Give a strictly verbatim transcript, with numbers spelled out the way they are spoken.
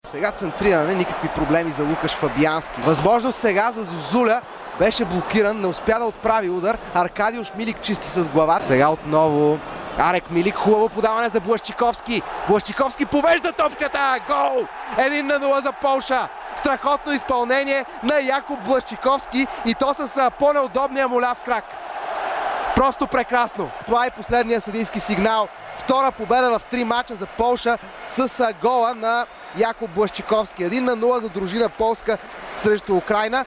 Сега центриране, никакви проблеми за Лукаш Фабиански. Възможност сега за Зозуля. Беше блокиран, не успя да отправи удар. Аркадиуш Милик чисти с глава. Сега отново Арек Милик, хубаво подаване за Блащиковски. Блащиковски повежда топката. Гол! Един на нула за Полша. Страхотно изпълнение на Якоб Блащиковски и то с по-неудобния му ляв крак. Просто прекрасно. Това е последния съдийски сигнал. Втора победа в три мача за Полша с гола на Якоб Блащиковски. Един на нула за дружина полска срещу Украйна.